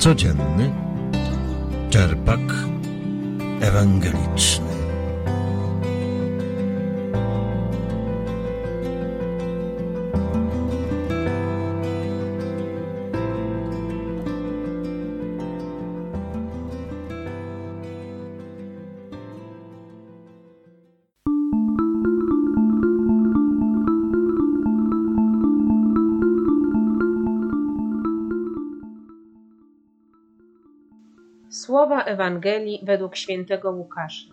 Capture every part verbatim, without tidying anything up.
Codzienny czerpak ewangeliczny. Słowa Ewangelii według świętego Łukasza.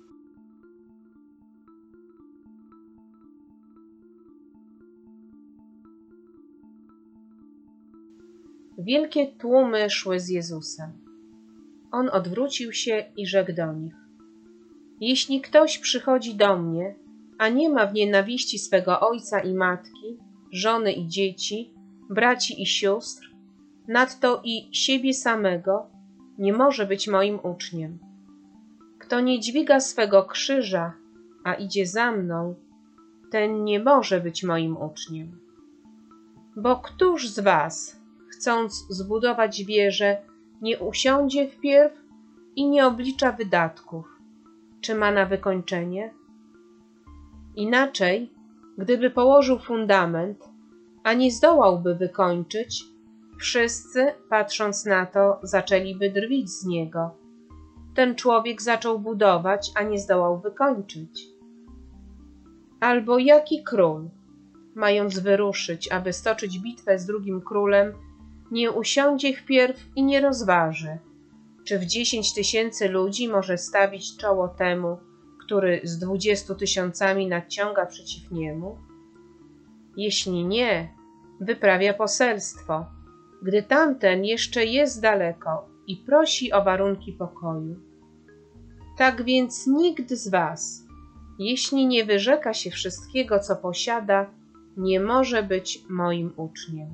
Wielkie tłumy szły z Jezusem. On odwrócił się i rzekł do nich: Jeśli ktoś przychodzi do mnie, a nie ma w nienawiści swego ojca i matki, żony i dzieci, braci i sióstr, nadto i siebie samego, nie może być moim uczniem. Kto nie dźwiga swego krzyża, a idzie za mną, ten nie może być moim uczniem. Bo któż z was, chcąc zbudować wieżę, nie usiądzie wpierw i nie oblicza wydatków, czy ma na wykończenie? Inaczej, gdyby położył fundament, a nie zdołałby wykończyć, wszyscy, patrząc na to, zaczęliby drwić z niego. Ten człowiek zaczął budować, a nie zdołał wykończyć. Albo jaki król, mając wyruszyć, aby stoczyć bitwę z drugim królem, nie usiądzie wpierw i nie rozważy, czy w dziesięć tysięcy ludzi może stawić czoło temu, który z dwudziestu tysiącami nadciąga przeciw niemu? Jeśli nie, wyprawia poselstwo, gdy tamten jeszcze jest daleko i prosi o warunki pokoju. Tak więc nikt z was, jeśli nie wyrzeka się wszystkiego, co posiada, nie może być moim uczniem.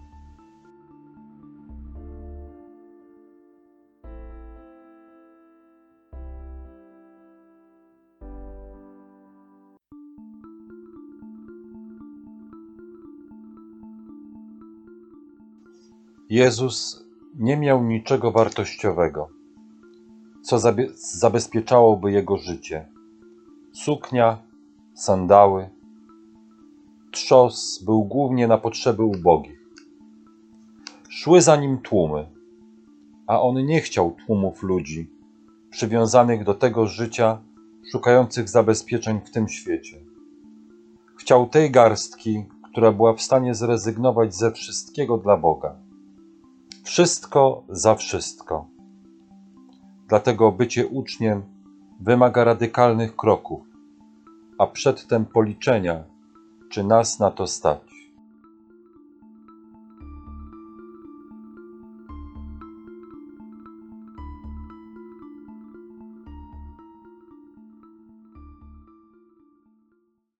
Jezus nie miał niczego wartościowego, co zabezpieczałoby Jego życie. Suknia, sandały, trzos był głównie na potrzeby ubogich. Szły za Nim tłumy, a On nie chciał tłumów ludzi, przywiązanych do tego życia, szukających zabezpieczeń w tym świecie. Chciał tej garstki, która była w stanie zrezygnować ze wszystkiego dla Boga. Wszystko za wszystko. Dlatego bycie uczniem wymaga radykalnych kroków, a przedtem policzenia, czy nas na to stać.